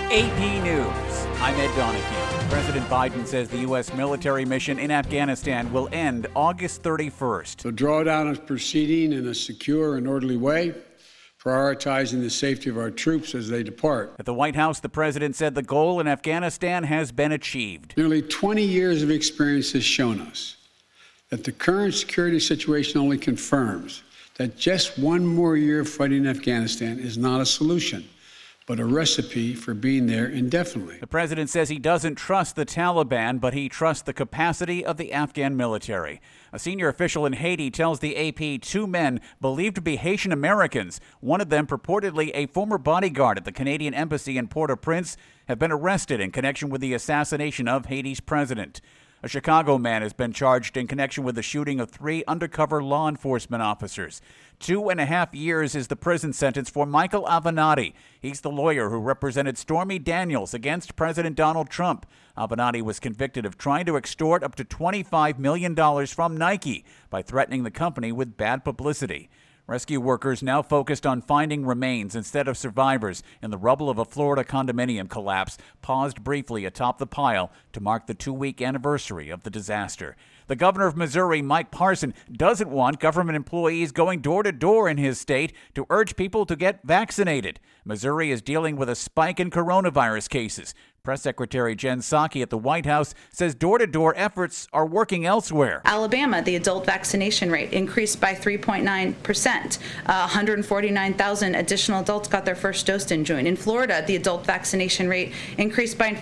AP News. I'm Ed Donahue. President Biden says the U.S. military mission in Afghanistan will end August 31st. The drawdown is proceeding in a secure and orderly way, prioritizing the safety of our troops as they depart. At the White House, the president said the goal in Afghanistan has been achieved. Nearly 20 years of experience has shown us that the current security situation only confirms that just one more year of fighting in Afghanistan is not a solution, but a recipe for being there indefinitely. The president says he doesn't trust the Taliban, but he trusts the capacity of the Afghan military. A senior official in Haiti tells the AP two men believed to be Haitian Americans, one of them purportedly a former bodyguard at the Canadian embassy in Port-au-Prince, have been arrested in connection with the assassination of Haiti's president. A Chicago man has been charged in connection with the shooting of 3 undercover law enforcement officers. 2.5 years is the prison sentence for Michael Avenatti. He's the lawyer who represented Stormy Daniels against President Donald Trump. Avenatti was convicted of trying to extort up to $25 million from Nike by threatening the company with bad publicity. Rescue workers now focused on finding remains instead of survivors in the rubble of a Florida condominium collapse paused briefly atop the pile to mark the 2-week anniversary of the disaster. The governor of Missouri, Mike Parson, doesn't want government employees going door to door in his state to urge people to get vaccinated. Missouri is dealing with a spike in coronavirus cases. Press Secretary Jen Psaki at the White House says door-to-door efforts are working elsewhere. Alabama, the adult vaccination rate increased by 3.9%. 149,000 additional adults got their first dose in June. In Florida, the adult vaccination rate increased by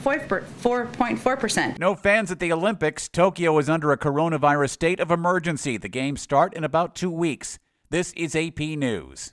4.4%. No fans at the Olympics. Tokyo is under a coronavirus state of emergency. The games start in about 2 weeks. This is AP News.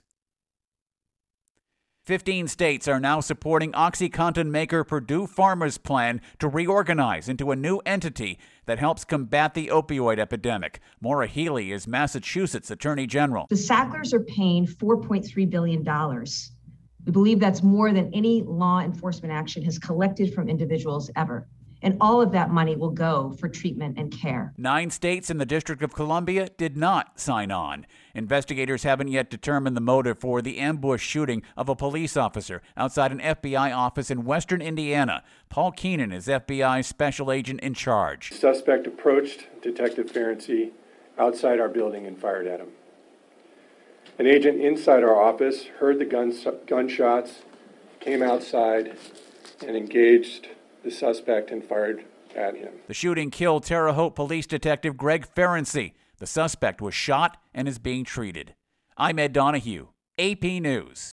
15 states are now supporting OxyContin maker Purdue Pharma's plan to reorganize into a new entity that helps combat the opioid epidemic. Maura Healey is Massachusetts Attorney General. The Sacklers are paying $4.3 billion. We believe that's more than any law enforcement action has collected from individuals ever. And all of that money will go for treatment and care. 9 states in the District of Columbia did not sign on. Investigators haven't yet determined the motive for the ambush shooting of a police officer outside an FBI office in western Indiana. Paul Keenan is FBI's special agent in charge. The suspect approached Detective Ferenczi outside our building and fired at him. An agent inside our office heard the gunshots, came outside, and engaged the suspect and fired at him. The shooting killed Terre Haute Police Detective Greg Ferenczi. The suspect was shot and is being treated. I'm Ed Donahue, AP News.